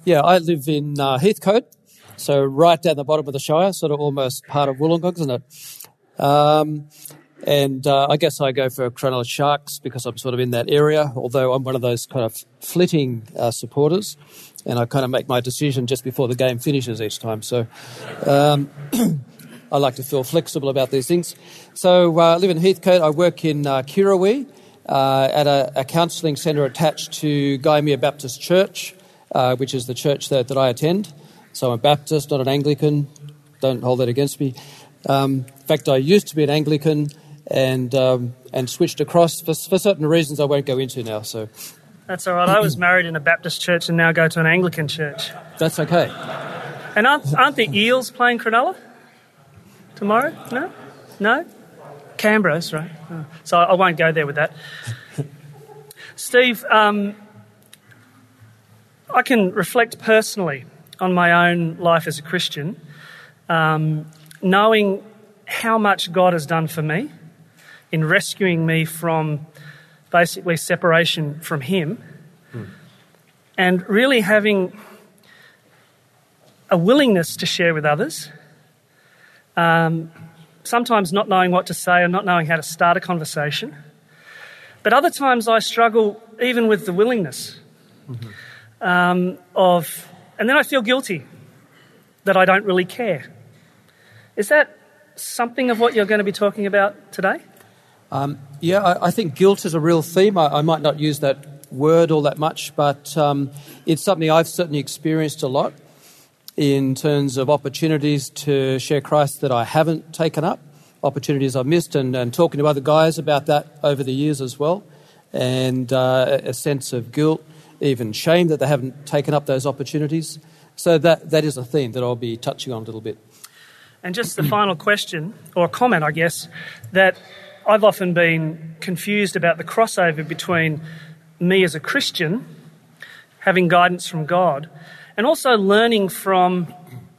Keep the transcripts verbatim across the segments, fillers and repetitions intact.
Yeah, I live in uh, Heathcote, so right down the bottom of the Shire, sort of almost part of Wollongong, isn't it? Um, and uh, I guess I go for Cronulla Sharks because I'm sort of in that area, although I'm one of those kind of flitting uh, supporters, and I kind of make my decision just before the game finishes each time. So um, I like to feel flexible about these things. So uh, I live in Heathcote. I work in uh, Kirrawee uh, at a, a counselling centre attached to Gymea Baptist Church, uh, which is the church that, that I attend. So I'm a Baptist, not an Anglican. Don't hold that against me. Um, in fact, I used to be an Anglican and um, and switched across for, for certain reasons I won't go into now. So that's all right. I was married in a Baptist church and now go to an Anglican church. That's okay. And aren't, aren't the Eels playing Cronulla tomorrow? No? No? Canberra's, right. Oh. So I won't go there with that. Steve, um, I can reflect personally on my own life as a Christian, um, knowing how much God has done for me in rescuing me from basically separation from Him, mm. and really having a willingness to share with others, um, sometimes not knowing what to say or not knowing how to start a conversation. But other times I struggle even with the willingness mm-hmm. um, of, and then I feel guilty that I don't really care. Is that something of what you're going to be talking about today? Um, yeah, I, I think guilt is a real theme. I, I might not use that word all that much, but um, it's something I've certainly experienced a lot in terms of opportunities to share Christ that I haven't taken up, opportunities I've missed, and, and talking to other guys about that over the years as well, and uh, a sense of guilt, even shame that they haven't taken up those opportunities. So that that is a theme that I'll be touching on a little bit. And just the final question, or comment, I guess, that I've often been confused about the crossover between me as a Christian, having guidance from God, and also learning from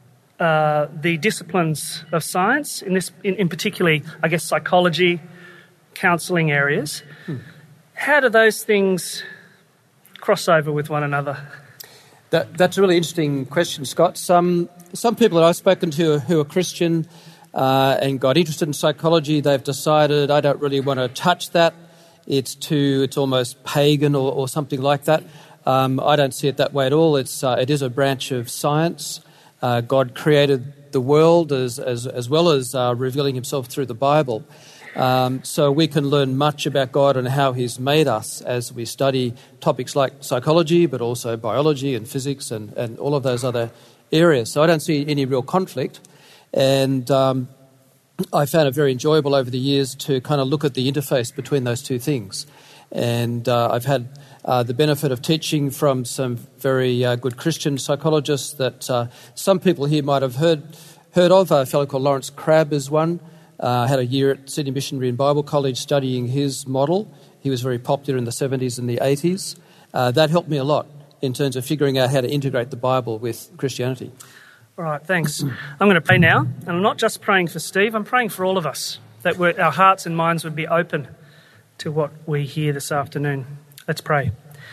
uh, the disciplines of science, in this, in, in particularly, I guess, psychology, counselling areas. Hmm. How do those things cross over with one another? That, that's a really interesting question, Scott. Some some people that I've spoken to who are Christian uh, and got interested in psychology, they've decided, I don't really want to touch that. It's too, it's almost pagan or, or something like that. Um, I don't see it that way at all. It's uh, it is a branch of science. Uh, God created the world as as, as well as uh, revealing Himself through the Bible. Um, so we can learn much about God and how He's made us as we study topics like psychology, but also biology and physics and, and all of those other areas. So I don't see any real conflict. And um, I found it very enjoyable over the years to kind of look at the interface between those two things. And uh, I've had uh, the benefit of teaching from some very uh, good Christian psychologists that uh, some people here might have heard heard of. A fellow called Lawrence Crabb is one. I uh, had a year at Sydney Missionary and Bible College studying his model. He was very popular in the seventies and the eighties. Uh, that helped me a lot in terms of figuring out how to integrate the Bible with Christianity. All right, thanks. I'm going to pray now, and I'm not just praying for Steve, I'm praying for all of us, that we're, our hearts and minds would be open to what we hear this afternoon. Let's pray.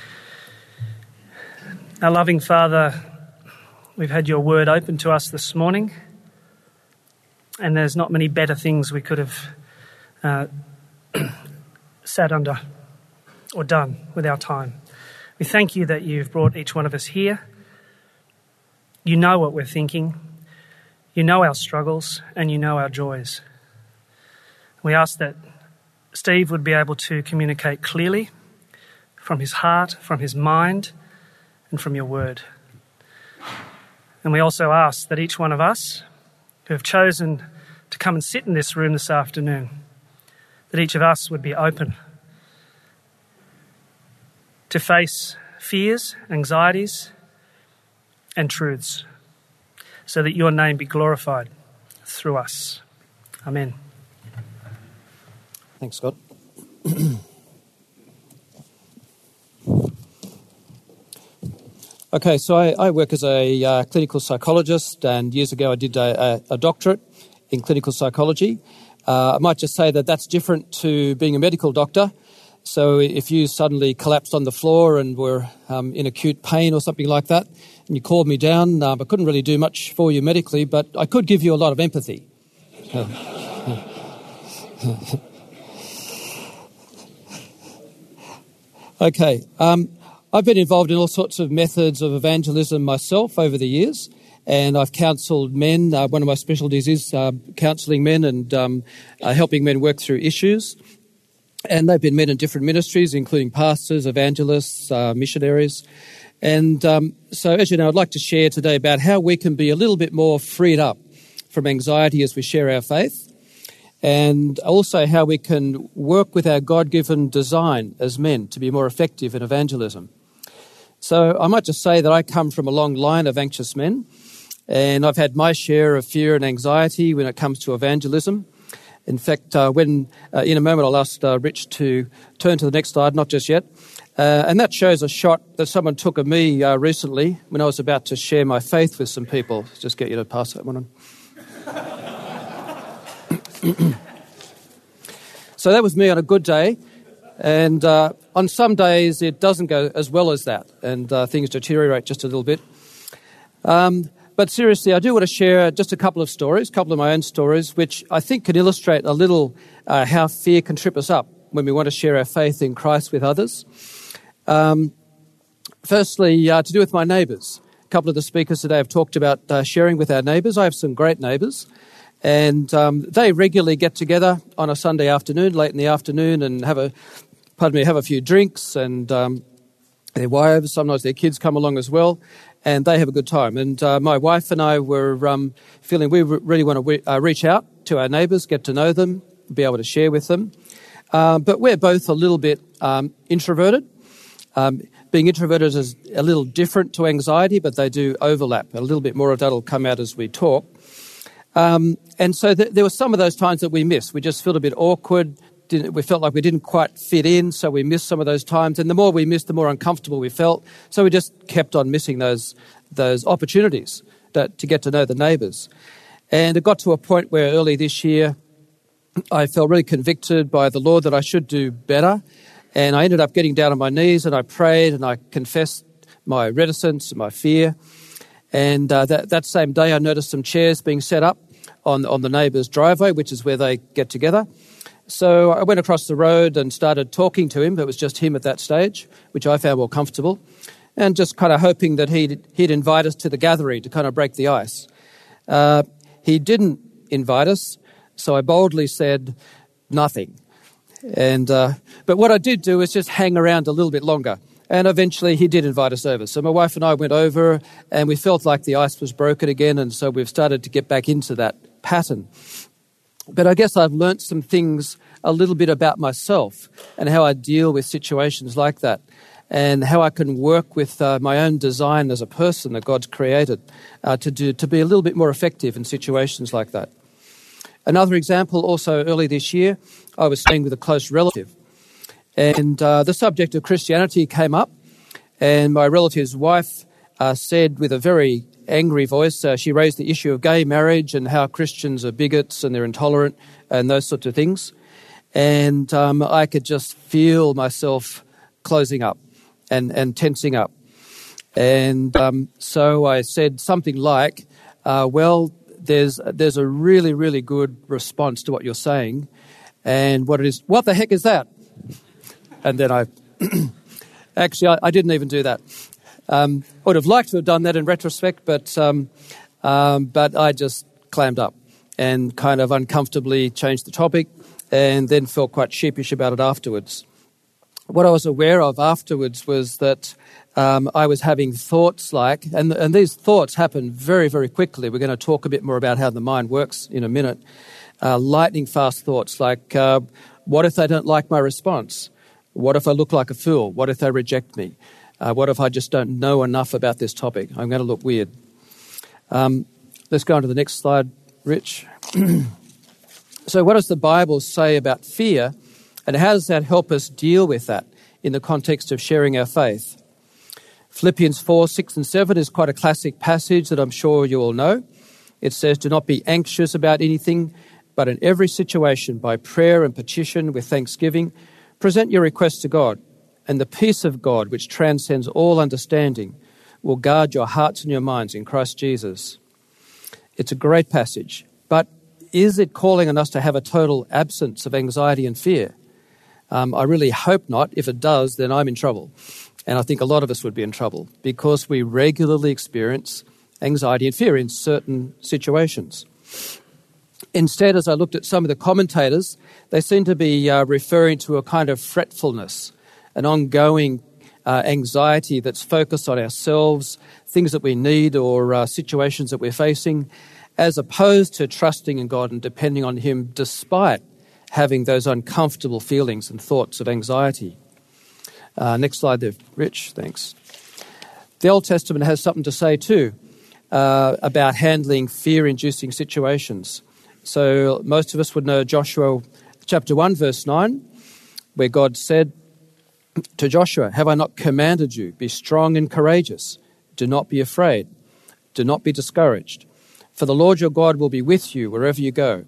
Our loving Father, we've had your word open to us this morning, and there's not many better things we could have uh, sat under or done with our time. We thank you that you've brought each one of us here. You know what we're thinking. You know our struggles and you know our joys. We ask that Steve would be able to communicate clearly from his heart, from his mind, and from your word. And we also ask that each one of us who have chosen to come and sit in this room this afternoon, that each of us would be open to face fears, anxieties, and truths, so that your name be glorified through us. Amen. Thanks, Scott. Okay, so I, I work as a uh, clinical psychologist, and years ago I did a, a, a doctorate in clinical psychology. Uh, I might just say that that's different to being a medical doctor. So if you suddenly collapsed on the floor and were um, in acute pain or something like that, and you called me down, um, I couldn't really do much for you medically, but I could give you a lot of empathy. Okay, um, I've been involved in all sorts of methods of evangelism myself over the years, and I've counselled men. Uh, one of my specialties is uh, counselling men and um, uh, helping men work through issues. And they've been men in different ministries, including pastors, evangelists, uh, missionaries. And um, so, as you know, I'd like to share today about how we can be a little bit more freed up from anxiety as we share our faith, and also how we can work with our God-given design as men to be more effective in evangelism. So I might just say that I come from a long line of anxious men, and I've had my share of fear and anxiety when it comes to evangelism. In fact, uh, when uh, in a moment I'll ask uh, Rich to turn to the next slide, not just yet. Uh, and that shows a shot that someone took of me uh, recently when I was about to share my faith with some people. Just get you to pass that one on. So that was me on a good day, and uh, on some days it doesn't go as well as that, and uh, things deteriorate just a little bit. Um, but seriously, I do want to share just a couple of stories, a couple of my own stories, which I think can illustrate a little uh, how fear can trip us up when we want to share our faith in Christ with others. Um, firstly, uh, to do with my neighbours. A couple of the speakers today have talked about uh, sharing with our neighbours. I have some great neighbours. And um, they regularly get together on a Sunday afternoon, late in the afternoon, and have a, pardon me, have a few drinks, and um, their wives, sometimes their kids come along as well, and they have a good time. And uh, my wife and I were um, feeling we really want to re- uh, reach out to our neighbours, get to know them, be able to share with them. Uh, but we're both a little bit um, introverted. Um, being introverted is a little different to anxiety, but they do overlap. A little bit more of that will come out as we talk. Um, and so th- there were some of those times that we missed. We just felt a bit awkward. Didn't, we felt like we didn't quite fit in, so we missed some of those times. And the more we missed, the more uncomfortable we felt. So we just kept on missing those those opportunities that, to get to know the neighbours. And it got to a point where early this year, I felt really convicted by the Lord that I should do better. And I ended up getting down on my knees and I prayed and I confessed my reticence and my fear. And uh, that, that same day, I noticed some chairs being set up on, on the neighbour's driveway, which is where they get together. So I went across the road and started talking to him. It was just him at that stage, which I found more comfortable, and just kind of hoping that he'd, he'd invite us to the gathering to kind of break the ice. Uh, he didn't invite us, so I boldly said nothing. And uh, but what I did do is just hang around a little bit longer. And eventually he did invite us over. So my wife and I went over and we felt like the ice was broken again. And so we've started to get back into that pattern. But I guess I've learnt some things a little bit about myself and how I deal with situations like that and how I can work with uh, my own design as a person that God's created uh, to do to be a little bit more effective in situations like that. Another example, also early this year, I was staying with a close relative. And uh, the subject of Christianity came up, and my relative's wife uh, said with a very angry voice, uh, she raised the issue of gay marriage and how Christians are bigots and they're intolerant and those sorts of things. And um, I could just feel myself closing up and, and tensing up. And um, so I said something like, uh, well, there's there's a really, really good response to what you're saying. And what it is, what the heck is that? And then I, actually, I, I didn't even do that. Um, I would have liked to have done that in retrospect, but um, um, but I just clammed up and kind of uncomfortably changed the topic and then felt quite sheepish about it afterwards. What I was aware of afterwards was that um, I was having thoughts like, and, and these thoughts happen very, very quickly. We're going to talk a bit more about how the mind works in a minute. Uh, lightning fast thoughts like, uh, what if they don't like my response? What if I look like a fool? What if they reject me? Uh, what if I just don't know enough about this topic? I'm going to look weird. Um, let's go on to the next slide, Rich. So what does the Bible say about fear, and how does that help us deal with that in the context of sharing our faith? Philippians four, six and seven is quite a classic passage that I'm sure you all know. It says, do not be anxious about anything, but in every situation, by prayer and petition with thanksgiving, Present your request to God, and the peace of God, which transcends all understanding, will guard your hearts and your minds in Christ Jesus. It's a great passage, but is it calling on us to have a total absence of anxiety and fear? Um, I really hope not. If it does, then I'm in trouble. And I think a lot of us would be in trouble because we regularly experience anxiety and fear in certain situations. Instead, as I looked at some of the commentators, they seem to be uh, referring to a kind of fretfulness, an ongoing uh, anxiety that's focused on ourselves, things that we need or uh, situations that we're facing, as opposed to trusting in God and depending on Him despite having those uncomfortable feelings and thoughts of anxiety. Uh, next slide there, Rich, thanks. The Old Testament has something to say too uh, about handling fear-inducing situations. So most of us would know Joshua chapter one, verse nine, where God said to Joshua, "Have I not commanded you? Be strong and courageous. Do not be afraid. Do not be discouraged. For the Lord your God will be with you wherever you go."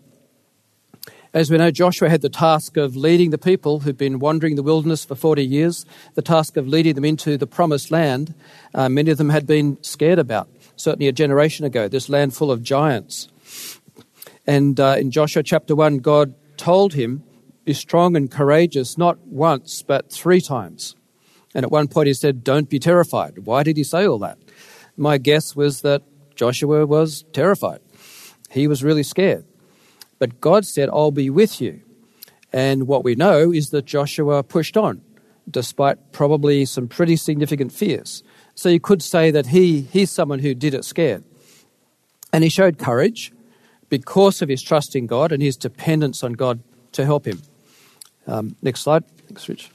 As we know, Joshua had the task of leading the people who'd been wandering the wilderness for forty years, the task of leading them into the promised land. Uh, many of them had been scared about, certainly a generation ago, this land full of giants. And uh, in Joshua chapter one, God told him, "Be strong and courageous," not once, but three times. And at one point he said, "Don't be terrified." Why did he say all that? My guess was that Joshua was terrified. He was really scared. But God said, "I'll be with you." And what we know is that Joshua pushed on, despite probably some pretty significant fears. So you could say that he he's someone who did it scared. And he showed courage because of his trust in God and his dependence on God to help him. Um, next slide. Thanks, Rich.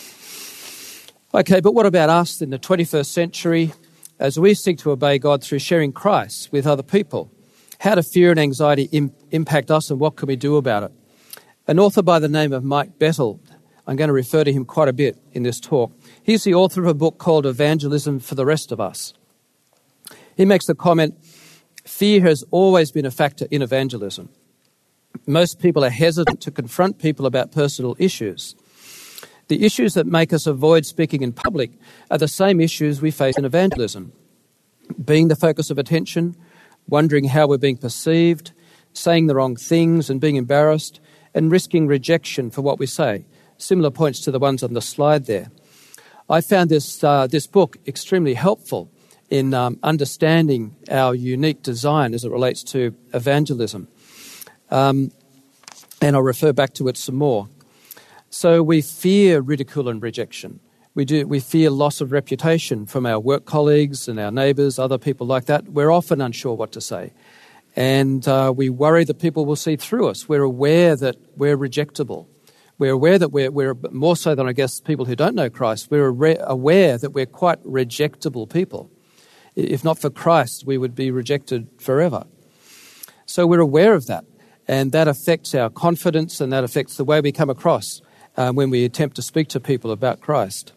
Okay, but what about us in the twenty-first century as we seek to obey God through sharing Christ with other people? How do fear and anxiety im- impact us and what can we do about it? An author by the name of Mike Bettel, I'm going to refer to him quite a bit in this talk. He's the author of a book called Evangelism for the Rest of Us. He makes the comment, fear has always been a factor in evangelism. Most people are hesitant to confront people about personal issues. The issues that make us avoid speaking in public are the same issues we face in evangelism. Being the focus of attention, wondering how we're being perceived, saying the wrong things and being embarrassed, and risking rejection for what we say. Similar points to the ones on the slide there. I found this uh, this book extremely helpful in um, understanding our unique design as it relates to evangelism. Um, and I'll refer back to it some more. So we fear ridicule and rejection. We do. We fear loss of reputation from our work colleagues and our neighbours, other people like that. We're often unsure what to say. And uh, we worry that people will see through us. We're aware that we're rejectable. We're aware that we're, we're more so than, I guess, people who don't know Christ, we're aware that we're quite rejectable people. If not for Christ, we would be rejected forever. So we're aware of that. And that affects our confidence and that affects the way we come across uh, when we attempt to speak to people about Christ.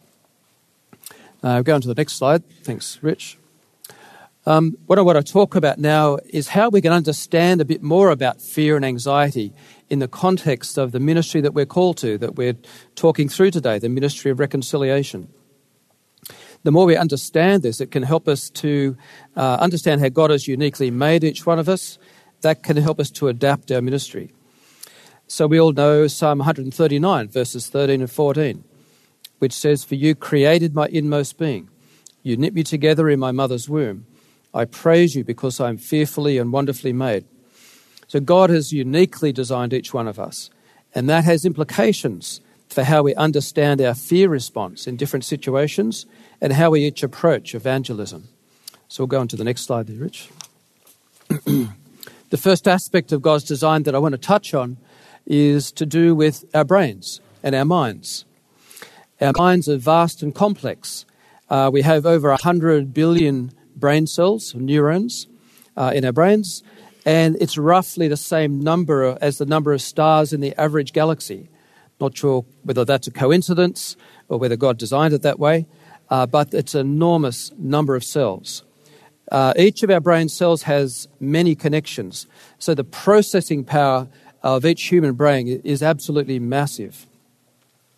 Uh, go on to the next slide. Thanks, Rich. Um, what I want to talk about now is how we can understand a bit more about fear and anxiety in the context of the ministry that we're called to, that we're talking through today, the ministry of reconciliation. The more we understand this, it can help us to uh, understand how God has uniquely made each one of us. That can help us to adapt our ministry. So we all know Psalm one thirty-nine, verses thirteen and fourteen, which says, "For you created my inmost being. You knit me together in my mother's womb. I praise you because I am fearfully and wonderfully made." So God has uniquely designed each one of us, and that has implications for how we understand our fear response in different situations and how we each approach evangelism. So we'll go on to the next slide there, Rich. The first aspect of God's design that I want to touch on is to do with our brains and our minds. Our minds are vast and complex. Uh, we have over one hundred billion brain cells, neurons, uh, in our brains, and it's roughly the same number as the number of stars in the average galaxy. Not sure whether that's a coincidence or whether God designed it that way, uh, but it's an enormous number of cells. Uh, each of our brain cells has many connections, so the processing power of each human brain is absolutely massive.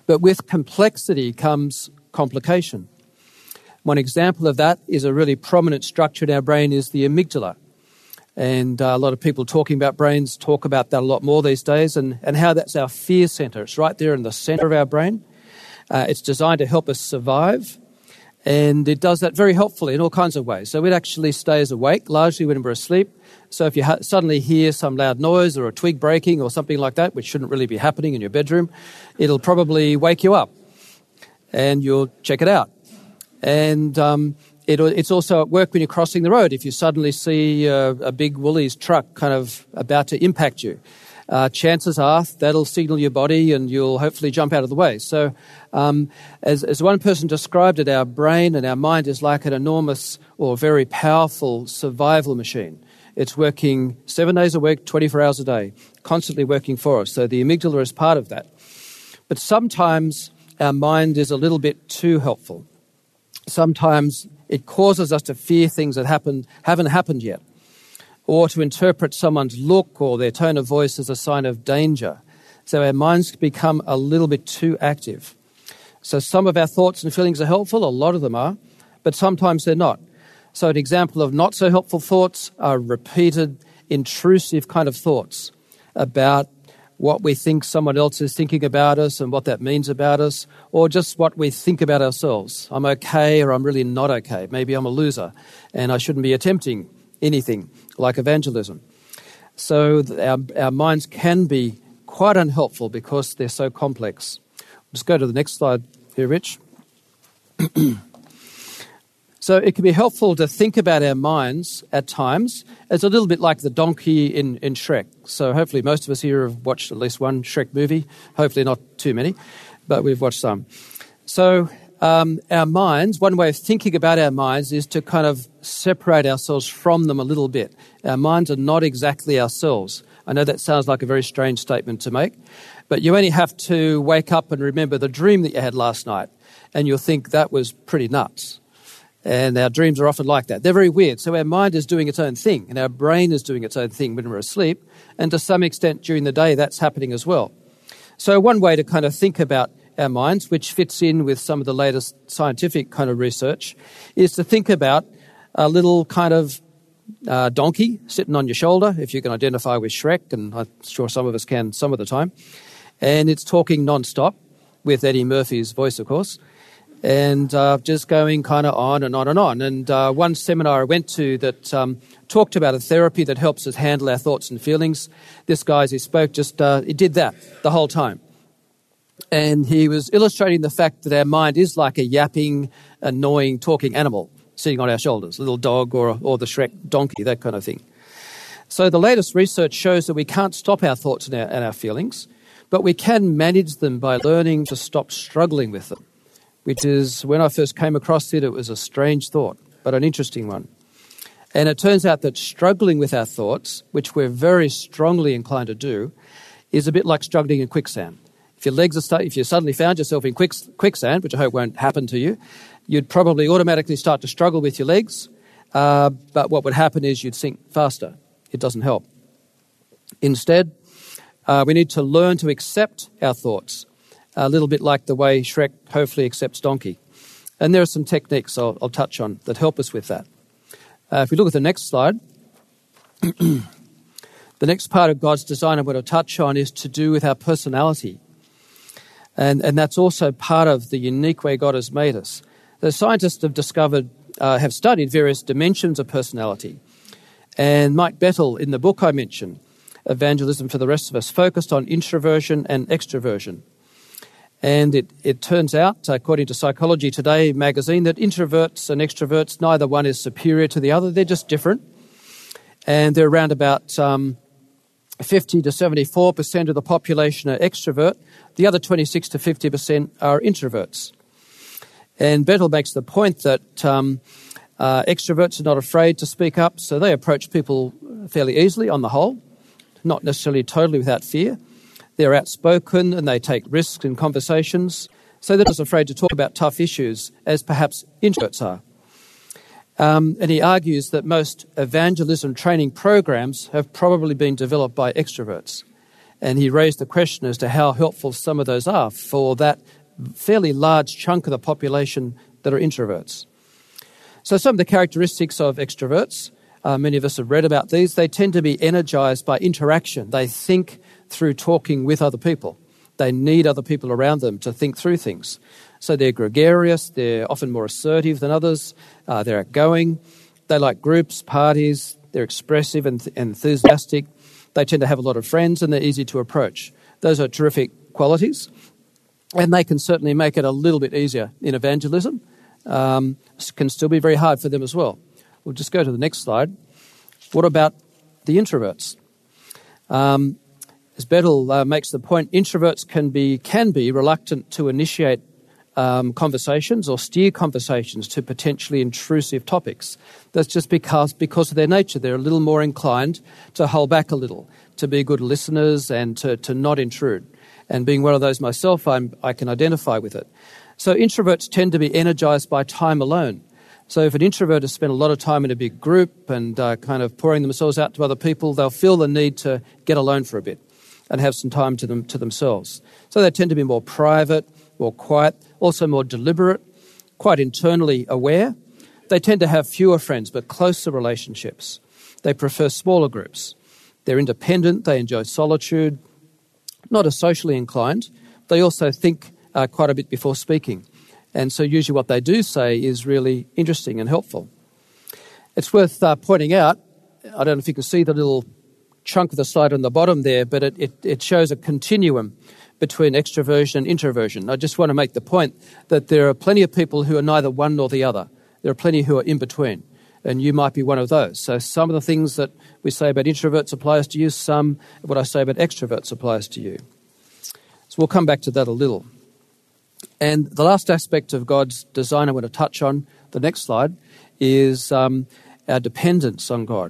But with complexity comes complication. One example of that is a really prominent structure in our brain is the amygdala. And uh, a lot of people talking about brains talk about that a lot more these days, and, and how that's our fear center. It's right there in the center of our brain. Uh, it's designed to help us survive, and it does that very helpfully in all kinds of ways. So it actually stays awake, largely when we're asleep. So if you ha- suddenly hear some loud noise or a twig breaking or something like that, which shouldn't really be happening in your bedroom, it'll probably wake you up, and you'll check it out. And um, it, it's also at work when you're crossing the road. If you suddenly see a, a big Woolies truck kind of about to impact you, uh, chances are that'll signal your body and you'll hopefully jump out of the way. So um, as, as one person described it, our brain and our mind is like an enormous or very powerful survival machine. It's working seven days a week, twenty-four hours a day, constantly working for us. So the amygdala is part of that. But sometimes our mind is a little bit too helpful. Sometimes it causes us to fear things that happen, haven't happened yet, or to interpret someone's look or their tone of voice as a sign of danger. So our minds become a little bit too active. So some of our thoughts and feelings are helpful, a lot of them are, but sometimes they're not. So an example of not so helpful thoughts are repeated, intrusive kind of thoughts about what we think someone else is thinking about us and what that means about us, or just what we think about ourselves. I'm okay, or I'm really not okay. Maybe I'm a loser and I shouldn't be attempting anything like evangelism. So our, our minds can be quite unhelpful because they're so complex. Let's go to the next slide here, Rich. So it can be helpful to think about our minds at times. It's a little bit like the donkey in, in Shrek. So hopefully most of us here have watched at least one Shrek movie. Hopefully not too many, but we've watched some. So um, our minds, one way of thinking about our minds is to kind of separate ourselves from them a little bit. Our minds are not exactly ourselves. I know that sounds like a very strange statement to make, but you only have to wake up and remember the dream that you had last night, and you'll think that was pretty nuts. And our dreams are often like that. They're very weird. So our mind is doing its own thing, and our brain is doing its own thing when we're asleep. And to some extent during the day, that's happening as well. So one way to kind of think about our minds, which fits in with some of the latest scientific kind of research, is to think about a little kind of uh, donkey sitting on your shoulder, if you can identify with Shrek, and I'm sure some of us can some of the time. And it's talking non-stop, with Eddie Murphy's voice, of course. And uh, just going kind of on and on and on. And uh, one seminar I went to that um, talked about a therapy that helps us handle our thoughts and feelings. This guy, as he spoke, just uh, he did that the whole time. And he was illustrating the fact that our mind is like a yapping, annoying, talking animal sitting on our shoulders, a little dog or, or the Shrek donkey, that kind of thing. So the latest research shows that we can't stop our thoughts and our, and our feelings, but we can manage them by learning to stop struggling with them. Which is, when I first came across it, it was a strange thought, but an interesting one. And it turns out that struggling with our thoughts, which we're very strongly inclined to do, is a bit like struggling in quicksand. If your legs are stu- if you suddenly found yourself in quick- quicksand, which I hope won't happen to you, you'd probably automatically start to struggle with your legs, uh, but what would happen is you'd sink faster. It doesn't help. Instead, uh, we need to learn to accept our thoughts, a little bit like the way Shrek hopefully accepts Donkey. And there are some techniques I'll, I'll touch on that help us with that. Uh, if we look at the next slide, the next part of God's design I'm going to touch on is to do with our personality. And, and that's also part of the unique way God has made us. The scientists have discovered, uh, have studied various dimensions of personality. And Mike Bettel, in the book I mentioned, Evangelism for the Rest of Us, focused on introversion and extroversion. And it, it turns out, according to Psychology Today magazine, that introverts and extroverts, neither one is superior to the other. They're just different. And they're around about um, fifty to seventy-four percent of the population are extrovert. The other twenty-six to fifty percent are introverts. And Bettel makes the point that um, uh, extroverts are not afraid to speak up, so they approach people fairly easily on the whole, not necessarily totally without fear. They're outspoken and they take risks in conversations, so they're not as afraid to talk about tough issues as perhaps introverts are. Um, and he argues that most evangelism training programs have probably been developed by extroverts. And he raised the question as to how helpful some of those are for that fairly large chunk of the population that are introverts. So some of the characteristics of extroverts, uh, many of us have read about these, they tend to be energized by interaction. They think through talking with other people. They need other people around them to think through things. So they're gregarious, they're often more assertive than others, uh, they're outgoing, they like groups, parties, they're expressive and th- enthusiastic, they tend to have a lot of friends and they're easy to approach. Those are terrific qualities, and they can certainly make it a little bit easier in evangelism. Um, can still be very hard for them as well. We'll just go to the next slide. What about the introverts? Um, as Bettel uh, makes the point, introverts can be can be reluctant to initiate um, conversations or steer conversations to potentially intrusive topics. That's just because because of their nature. They're a little more inclined to hold back a little, to be good listeners and to, to not intrude. And being one of those myself, I'm, I can identify with it. So introverts tend to be energized by time alone. So if an introvert has spent a lot of time in a big group and uh, kind of pouring themselves out to other people, they'll feel the need to get alone for a bit and have some time to them to themselves. So they tend to be more private, more quiet, also more deliberate, quite internally aware. They tend to have fewer friends but closer relationships. They prefer smaller groups. They're independent, they enjoy solitude, not as socially inclined. They also think uh, quite a bit before speaking. And so usually what they do say is really interesting and helpful. It's worth uh, pointing out, I don't know if you can see the little chunk of the slide on the bottom there, but it, it, it shows a continuum between extroversion and introversion. I just want to make the point that there are plenty of people who are neither one nor the other. There are plenty who are in between, and you might be one of those. So some of the things that we say about introverts applies to you, some of what I say about extroverts applies to you. So we'll come back to that a little. And the last aspect of God's design I want to touch on, the next slide, is um, our dependence on God.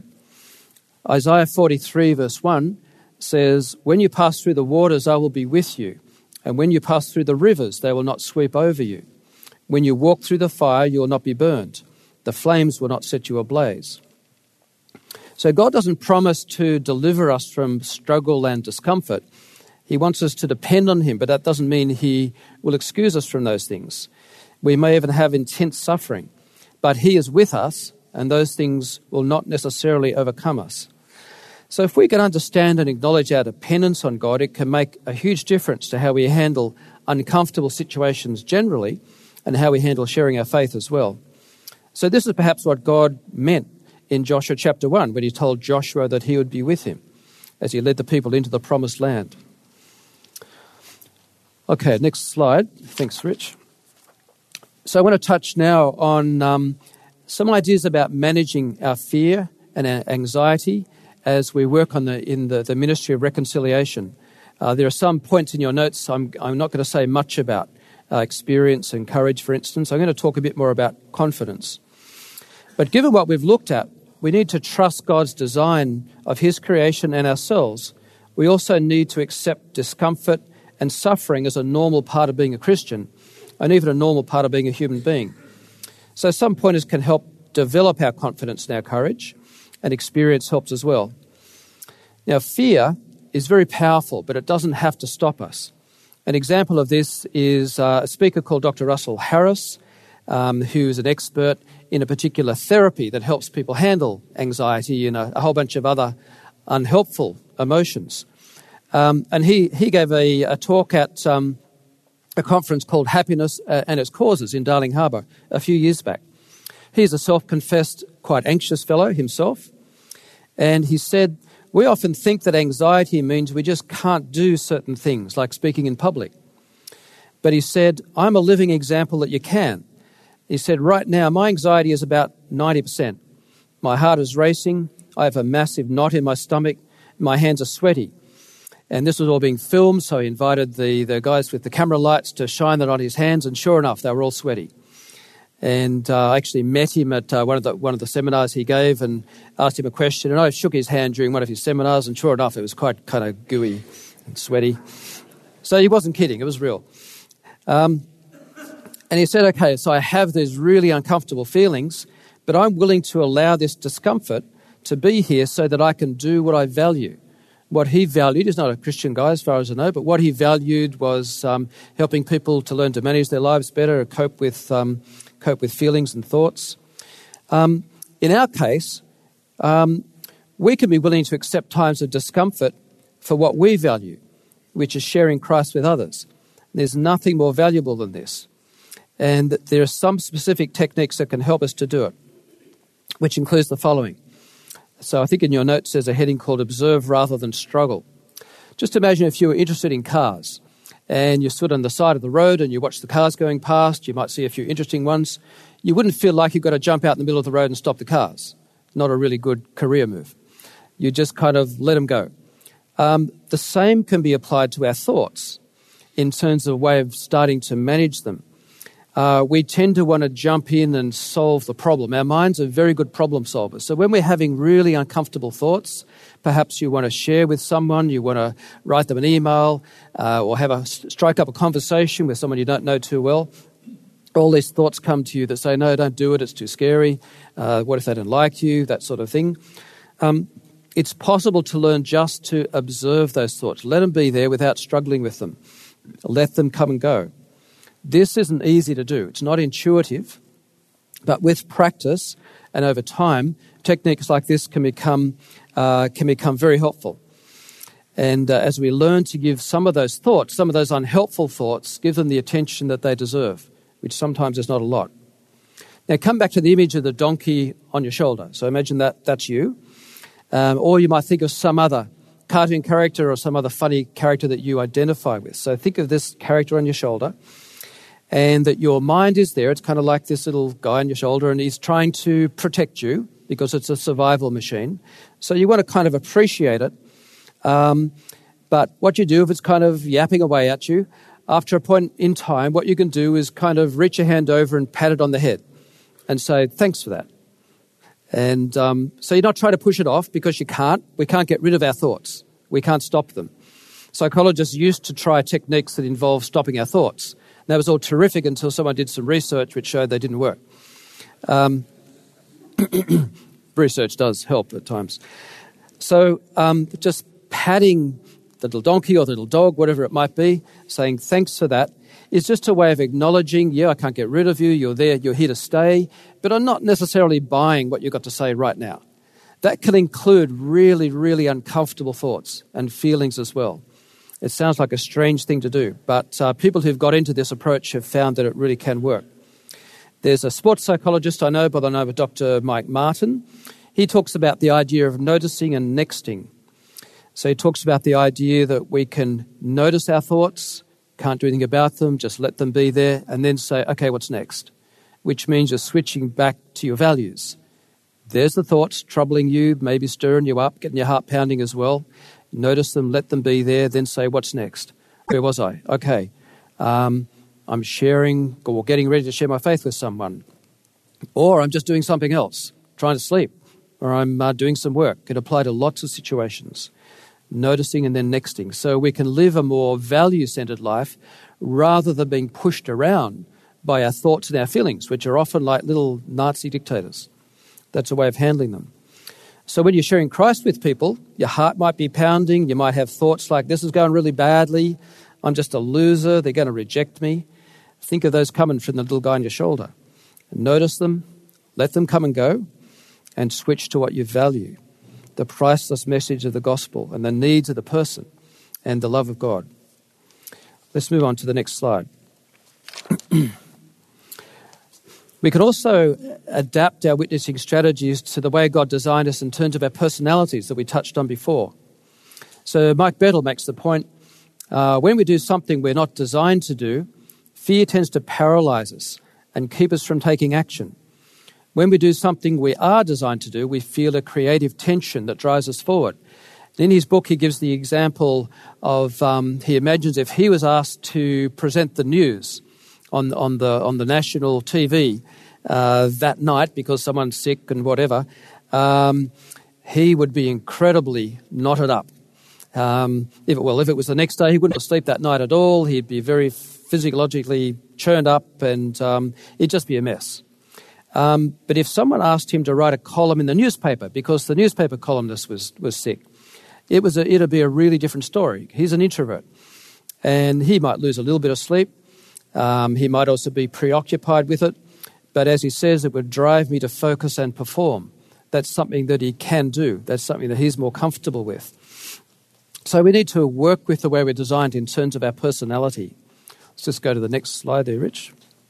Isaiah forty-three verse one says, "When you pass through the waters, I will be with you. And when you pass through the rivers, they will not sweep over you. When you walk through the fire, you will not be burned. The flames will not set you ablaze." So God doesn't promise to deliver us from struggle and discomfort. He wants us to depend on him, but that doesn't mean he will excuse us from those things. We may even have intense suffering, but he is with us, and those things will not necessarily overcome us. So if we can understand and acknowledge our dependence on God, it can make a huge difference to how we handle uncomfortable situations generally and how we handle sharing our faith as well. So this is perhaps what God meant in Joshua chapter one when he told Joshua that he would be with him as he led the people into the promised land. Okay, next slide. Thanks, Rich. So I want to touch now on um, some ideas about managing our fear and our anxiety as we work on the in the, the ministry of reconciliation. Uh, there are some points in your notes I'm, I'm not going to say much about. Uh, experience and courage, for instance. I'm going to talk a bit more about confidence. But given what we've looked at, we need to trust God's design of his creation and ourselves. We also need to accept discomfort and suffering as a normal part of being a Christian, and even a normal part of being a human being. So some pointers can help develop our confidence and our courage, and experience helps as well. Now, fear is very powerful, but it doesn't have to stop us. An example of this is uh, a speaker called Doctor Russell Harris, um, who is an expert in a particular therapy that helps people handle anxiety and a, a whole bunch of other unhelpful emotions. Um, and he, he gave a, a talk at um, a conference called Happiness and Its Causes in Darling Harbour a few years back. He's a self-confessed, quite anxious fellow himself. And he said, we often think that anxiety means we just can't do certain things, like speaking in public. But he said, I'm a living example that you can. He said, right now, my anxiety is about ninety percent. My heart is racing. I have a massive knot in my stomach. My hands are sweaty. And this was all being filmed, so he invited the, the guys with the camera lights to shine that on his hands, and sure enough, they were all sweaty. And uh, I actually met him at uh, one of the one of the seminars he gave and asked him a question. And I shook his hand during one of his seminars, and sure enough, it was quite kind of gooey and sweaty. So he wasn't kidding; it was real. Um, and he said, "Okay, so I have these really uncomfortable feelings, but I'm willing to allow this discomfort to be here so that I can do what I value. What he valued, he's not a Christian guy as far as I know, but what he valued was um, helping people to learn to manage their lives better, cope with um, cope with feelings and thoughts. Um, in our case, um, we can be willing to accept times of discomfort for what we value, which is sharing Christ with others. There's nothing more valuable than this. And there are some specific techniques that can help us to do it, which includes the following. So I think in your notes there's a heading called Observe Rather Than Struggle. Just imagine if you were interested in cars and you stood on the side of the road and you watched the cars going past, you might see a few interesting ones. You wouldn't feel like you've got to jump out in the middle of the road and stop the cars. Not a really good career move. You just kind of let them go. Um, the same can be applied to our thoughts in terms of a way of starting to manage them. Uh, we tend to want to jump in and solve the problem. Our minds are very good problem solvers. So when we're having really uncomfortable thoughts, perhaps you want to share with someone, you want to write them an email, uh, or have a strike up a conversation with someone you don't know too well. All these thoughts come to you that say, no, don't do it, it's too scary. Uh, what if they don't like you? That sort of thing. Um, it's possible to learn just to observe those thoughts. Let them be there without struggling with them. Let them come and go. This isn't easy to do. It's not intuitive, but with practice and over time, techniques like this can become uh, can become very helpful. And uh, as we learn to give some of those thoughts, some of those unhelpful thoughts, give them the attention that they deserve, which sometimes is not a lot. Now come back to the image of the donkey on your shoulder. So imagine that that's you. Um, or you might think of some other cartoon character or some other funny character that you identify with. So think of this character on your shoulder, and that your mind is there. It's kind of like this little guy on your shoulder, and he's trying to protect you because it's a survival machine. So you want to kind of appreciate it. Um, but what you do if it's kind of yapping away at you, after a point in time, what you can do is kind of reach your hand over and pat it on the head and say, thanks for that. And um, so you're not trying to push it off because you can't. We can't get rid of our thoughts. We can't stop them. Psychologists used to try techniques that involve stopping our thoughts. That was all terrific until someone did some research which showed they didn't work. Um, research does help at times. So um, just patting the little donkey or the little dog, whatever it might be, saying thanks for that, is just a way of acknowledging, yeah, I can't get rid of you, you're there, you're here to stay, but I'm not necessarily buying what you've got to say right now. That can include really, really uncomfortable thoughts and feelings as well. It sounds like a strange thing to do, but uh, people who've got into this approach have found that it really can work. There's a sports psychologist I know by the name of Doctor Mike Martin. He talks about the idea of noticing and nexting. So he talks about the idea that we can notice our thoughts, can't do anything about them, just let them be there, and then say, okay, what's next? Which means you're switching back to your values. There's the thoughts troubling you, maybe stirring you up, getting your heart pounding as well. Notice them, let them be there, then say, what's next? Where was I? Okay, um, I'm sharing or getting ready to share my faith with someone. Or I'm just doing something else, trying to sleep, or I'm uh, doing some work. It can apply to lots of situations. Noticing and then nexting. So we can live a more value-centered life rather than being pushed around by our thoughts and our feelings, which are often like little Nazi dictators. That's a way of handling them. So when you're sharing Christ with people, your heart might be pounding. You might have thoughts like, this is going really badly. I'm just a loser. They're going to reject me. Think of those coming from the little guy on your shoulder. Notice them, let them come and go, and switch to what you value. The priceless message of the gospel and the needs of the person and the love of God. Let's move on to the next slide. We can also adapt our witnessing strategies to the way God designed us in terms of our personalities that we touched on before. So Mike Bettle makes the point, uh, when we do something we're not designed to do, fear tends to paralyze us and keep us from taking action. When we do something we are designed to do, we feel a creative tension that drives us forward. In his book, he gives the example of, um, he imagines if he was asked to present the news on, on the on the national T V uh, that night because someone's sick and whatever, um, he would be incredibly knotted up. Um, if, well, if it was the next day, he wouldn't sleep that night at all. He'd be very physiologically churned up and um, it'd just be a mess. Um, but if someone asked him to write a column in the newspaper because the newspaper columnist was, was sick, it was a, it'd be a really different story. He's an introvert, and he might lose a little bit of sleep. Um, he might also be preoccupied with it. But as he says, it would drive me to focus and perform. That's something that he can do. That's something that he's more comfortable with. So we need to work with the way we're designed in terms of our personality. Let's just go to the next slide there, Rich.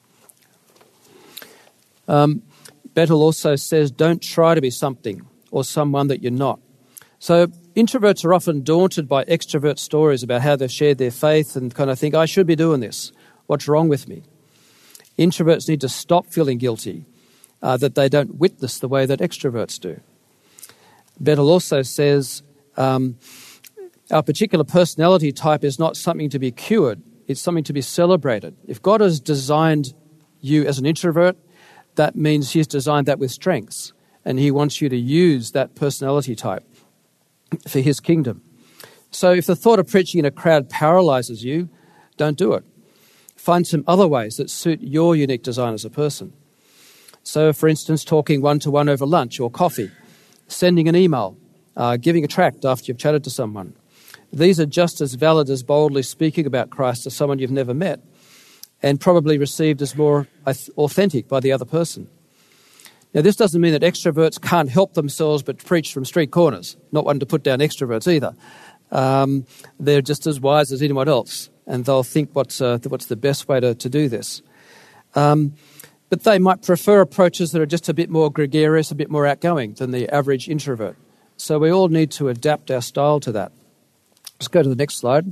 Um, Bettel also says, don't try to be something or someone that you're not. So introverts are often daunted by extrovert stories about how they've shared their faith and kind of think, I should be doing this. What's wrong with me? Introverts need to stop feeling guilty uh, that they don't witness the way that extroverts do. Bettel also says, um, our particular personality type is not something to be cured. It's something to be celebrated. If God has designed you as an introvert, that means he's designed that with strengths, and he wants you to use that personality type for his kingdom. So if the thought of preaching in a crowd paralyzes you, don't do it. Find some other ways that suit your unique design as a person. So, for instance, talking one-to-one over lunch or coffee, sending an email, uh, giving a tract after you've chatted to someone. These are just as valid as boldly speaking about Christ to someone you've never met, and probably received as more authentic by the other person. Now, this doesn't mean that extroverts can't help themselves but preach from street corners. Not one to put down extroverts either. Um, they're just as wise as anyone else, and they'll think what's uh, what's the best way to, to do this. Um, but they might prefer approaches that are just a bit more gregarious, a bit more outgoing than the average introvert. So we all need to adapt our style to that. Let's go to the next slide.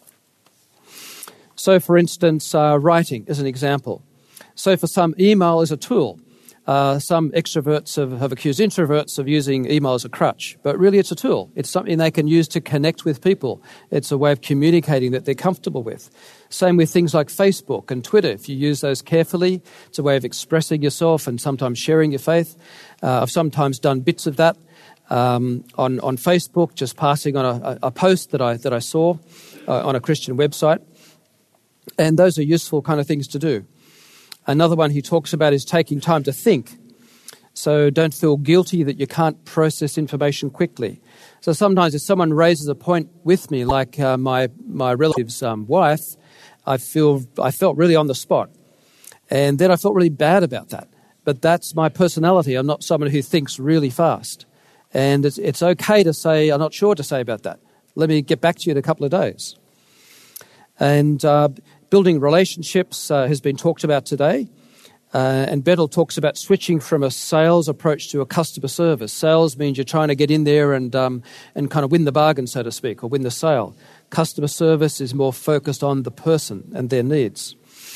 So, for instance, uh, writing is an example. So for some, email is a tool. Uh, some extroverts have, have accused introverts of using email as a crutch, but really it's a tool. It's something they can use to connect with people. It's a way of communicating that they're comfortable with. Same with things like Facebook and Twitter. If you use those carefully, it's a way of expressing yourself and sometimes sharing your faith. Uh, I've sometimes done bits of that um, on, on Facebook, just passing on a, a post that I, that I saw uh, on a Christian website. And those are useful kind of things to do. Another one he talks about is taking time to think. So don't feel guilty that you can't process information quickly. So sometimes if someone raises a point with me, like uh, my my relative's um, wife, I feel I felt really on the spot. And then I felt really bad about that. But that's my personality. I'm not someone who thinks really fast. And it's, it's okay to say, I'm not sure what to say about that. Let me get back to you in a couple of days. And uh, building relationships uh, has been talked about today. Uh, and Bettel talks about switching from a sales approach to a customer service. Sales means you're trying to get in there and um, and kind of win the bargain, so to speak, or win the sale. Customer service is more focused on the person and their needs.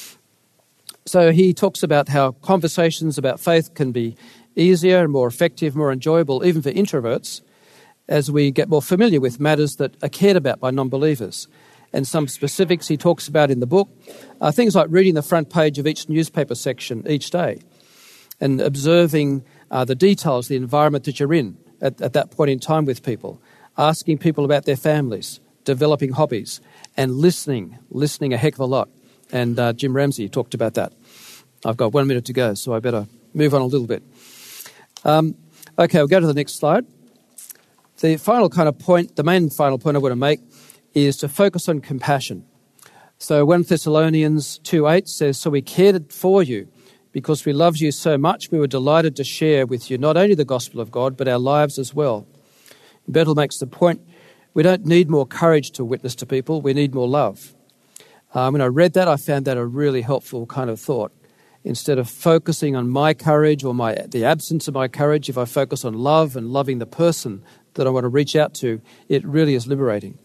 So he talks about how conversations about faith can be easier and more effective, more enjoyable, even for introverts, as we get more familiar with matters that are cared about by non-believers. And some specifics he talks about in the book are things like reading the front page of each newspaper section each day and observing uh, the details, the environment that you're in at, at that point in time with people, asking people about their families, developing hobbies, and listening, listening a heck of a lot. And uh, Jim Ramsey talked about that. I've got one minute to go, so I better move on a little bit. Um, okay, we'll go to the next slide. The final kind of point, the main final point I want to make is to focus on compassion. So First Thessalonians two eight says, so we cared for you because we loved you so much, we were delighted to share with you not only the gospel of God, but our lives as well. Bettel makes the point, we don't need more courage to witness to people, we need more love. Um, when I read that, I found that a really helpful kind of thought. Instead of focusing on my courage or my the absence of my courage, if I focus on love and loving the person that I want to reach out to, it really is liberating.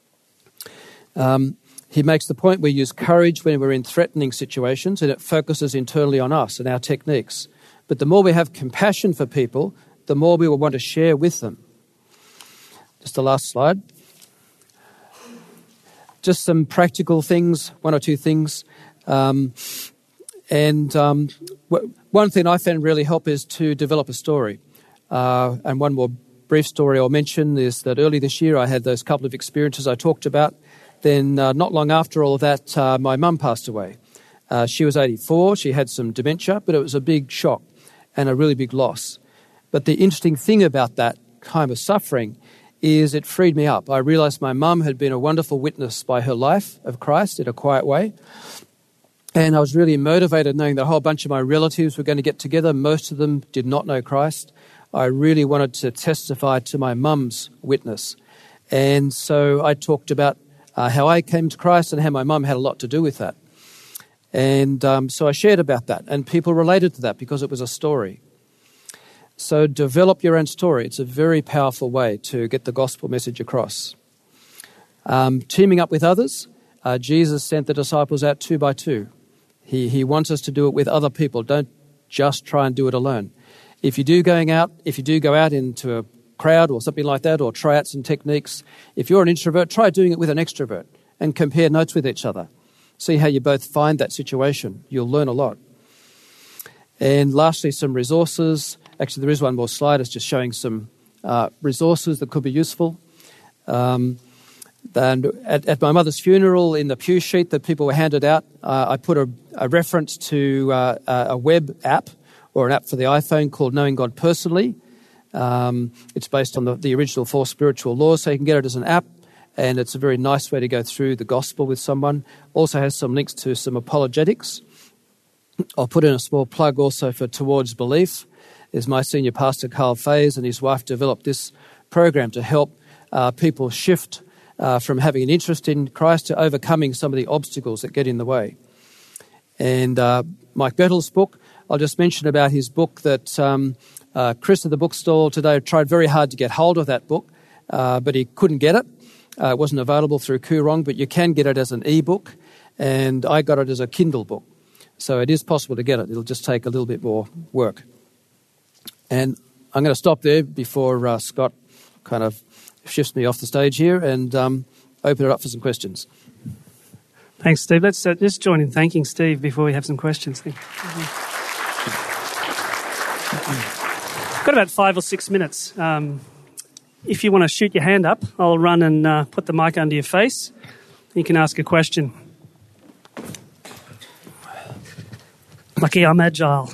Um, he makes the point we use courage when we're in threatening situations, and it focuses internally on us and our techniques. But the more we have compassion for people, the more we will want to share with them. Just the last slide. Just some practical things, one or two things. Um, and um, w- one thing I found really help is to develop a story. Uh, and one more brief story I'll mention is that early this year I had those couple of experiences I talked about. Then uh, not long after all of that, uh, my mum passed away. Uh, she was eighty-four, she had some dementia, but it was a big shock and a really big loss. But the interesting thing about that kind of suffering is it freed me up. I realised my mum had been a wonderful witness by her life of Christ in a quiet way. And I was really motivated knowing that a whole bunch of my relatives were going to get together. Most of them did not know Christ. I really wanted to testify to my mum's witness. And so I talked about uh, how I came to Christ and how my mum had a lot to do with that. And um, so I shared about that, and people related to that because it was a story. So develop your own story. It's a very powerful way to get the gospel message across. Um, teaming up with others. Uh, Jesus sent the disciples out two by two. He, he wants us to do it with other people. Don't just try and do it alone. If you do going out, if you do go out into a crowd or something like that, or try out some techniques, if you're an introvert, try doing it with an extrovert and compare notes with each other. See how you both find that situation. You'll learn a lot. And lastly, some resources. Actually, there is one more slide. It's just showing some uh, resources that could be useful. Um, and at, at my mother's funeral, in the pew sheet that people were handed out, uh, I put a, a reference to uh, a web app or an app for the iPhone called Knowing God Personally. Um, it's based on the, the original four spiritual laws, so you can get it as an app. And it's a very nice way to go through the gospel with someone. Also has some links to some apologetics. I'll put in a small plug also for Towards Belief. Is my senior pastor, Carl Fays, and his wife developed this program to help uh, people shift uh, from having an interest in Christ to overcoming some of the obstacles that get in the way. And uh, Mike Bettle's book, I'll just mention about his book that um, uh, Chris at the bookstall today tried very hard to get hold of that book, uh, but he couldn't get it. Uh, it wasn't available through Koorong, but you can get it as an e-book, and I got it as a Kindle book. So it is possible to get it. It'll just take a little bit more work. And I'm going to stop there before uh, Scott kind of shifts me off the stage here and um, open it up for some questions. Thanks, Steve. Let's uh, just join in thanking Steve before we have some questions. Got about five or six minutes. Um, if you want to shoot your hand up, I'll run and uh, put the mic under your face. You can ask a question. Lucky I'm agile.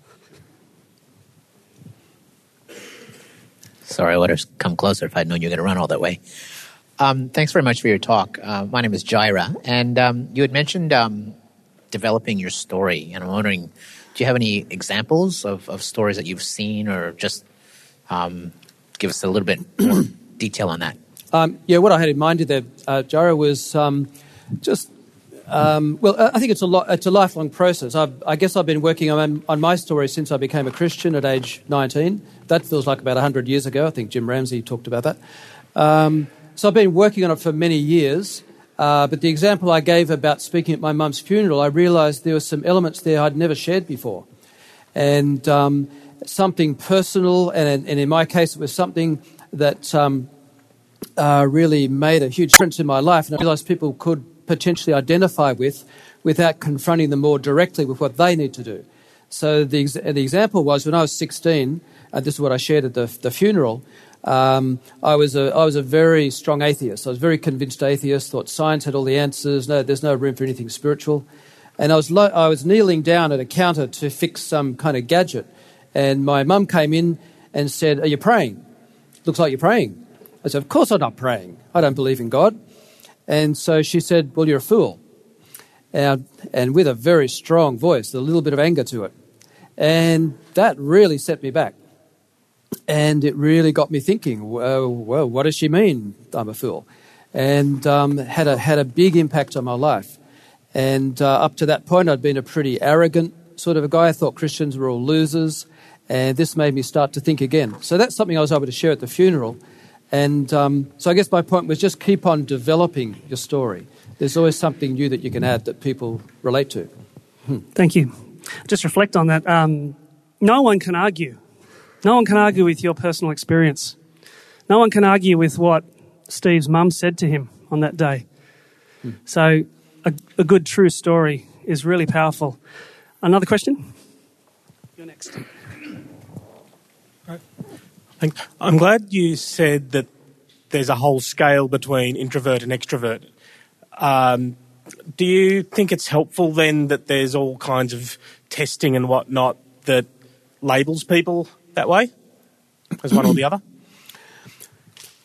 Sorry, I would have come closer if I'd known you were going to run all that way. Um, thanks very much for your talk. Uh, my name is Jaira, and um, you had mentioned um, developing your story, and I'm wondering, do you have any examples of, of stories that you've seen, or just um, give us a little bit more detail on that? Um, yeah, what I had in mind there, uh, Jaira, was um, just, um, well, I think it's a lo- it's a lifelong process. I've, I guess I've been working on, on my story since I became a Christian at age nineteen. That feels like about one hundred years ago. I think Jim Ramsey talked about that. Um, so I've been working on it for many years. Uh, but the example I gave about speaking at my mum's funeral, I realised there were some elements there I'd never shared before. And um, something personal, and, and in my case it was something that um, uh, really made a huge difference in my life. And I realised people could potentially identify with without confronting them more directly with what they need to do. So the, the example was when I was sixteen, and this is what I shared at the, the funeral, um, I was a I was a very strong atheist. I was a very convinced atheist, thought science had all the answers, no, there's no room for anything spiritual. And I was lo- I was kneeling down at a counter to fix some kind of gadget, and my mum came in and said, "Are you praying? Looks like you're praying." I said, "Of course I'm not praying. I don't believe in God." And so she said, "Well, you're a fool." And, and with a very strong voice, a little bit of anger to it. And that really set me back. And it really got me thinking, well, well what does she mean, I'm a fool? And um, had a had a big impact on my life. And uh, up to that point, I'd been a pretty arrogant sort of a guy. I thought Christians were all losers. And this made me start to think again. So that's something I was able to share at the funeral. And um, so I guess my point was just keep on developing your story. There's always something new that you can add that people relate to. Hmm. Thank you. Just reflect on that. Um, no one can argue. No one can argue with your personal experience. No one can argue with what Steve's mum said to him on that day. Hmm. So a, a good, true story is really powerful. Another question? You're next. Right. I'm glad you said that there's a whole scale between introvert and extrovert. Um, do you think it's helpful then that there's all kinds of testing and whatnot that labels people that way as one or the other?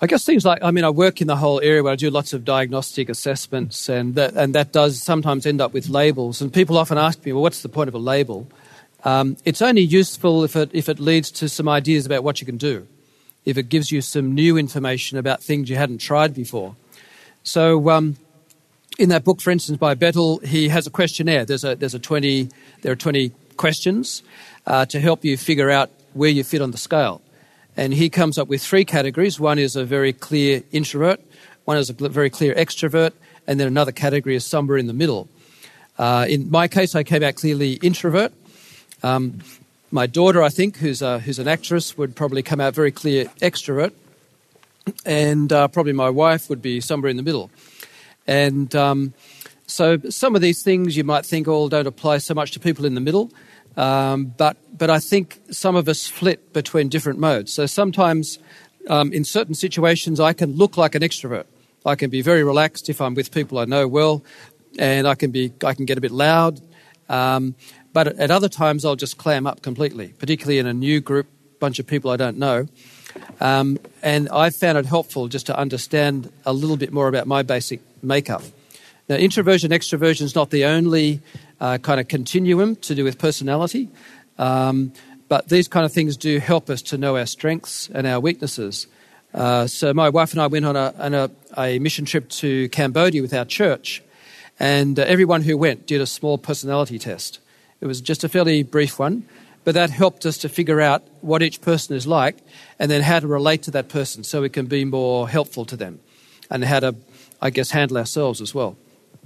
I guess things like, I mean, I work in the whole area where I do lots of diagnostic assessments, and that, and that does sometimes end up with labels. And people often ask me, well, what's the point of a label? Um, it's only useful if it, if it leads to some ideas about what you can do, if it gives you some new information about things you hadn't tried before. So um, in that book, for instance, by Bettel, he has a questionnaire. There's a, there's a twenty, there are twenty questions uh, to help you figure out where you fit on the scale. And he comes up with three categories. One is a very clear introvert, one is a very clear extrovert, and then another category is somewhere in the middle. Uh, in my case, I came out clearly introvert. Um, my daughter, I think, who's, a, who's an actress, would probably come out very clear extrovert. And uh, probably my wife would be somewhere in the middle. And um, so some of these things you might think all don't apply so much to people in the middle. Um, but but I think some of us flit between different modes. So sometimes um, in certain situations I can look like an extrovert. I can be very relaxed if I'm with people I know well, and I can be I can get a bit loud. Um, but at other times I'll just clam up completely, particularly in a new group, bunch of people I don't know. Um, and I've found it helpful just to understand a little bit more about my basic makeup. Now, introversion, extroversion is not the only uh, kind of continuum to do with personality, um, but these kind of things do help us to know our strengths and our weaknesses. Uh, so my wife and I went on a, on a, a mission trip to Cambodia with our church, and uh, everyone who went did a small personality test. It was just a fairly brief one, but that helped us to figure out what each person is like and then how to relate to that person so we can be more helpful to them, and how to, I guess, handle ourselves as well.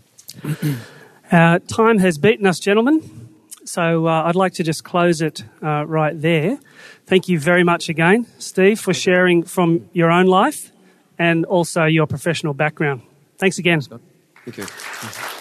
Uh, time has beaten us, gentlemen, so uh, I'd like to just close it uh, right there. Thank you very much again, Steve, for sharing from your own life and also your professional background. Thanks again. Thank you.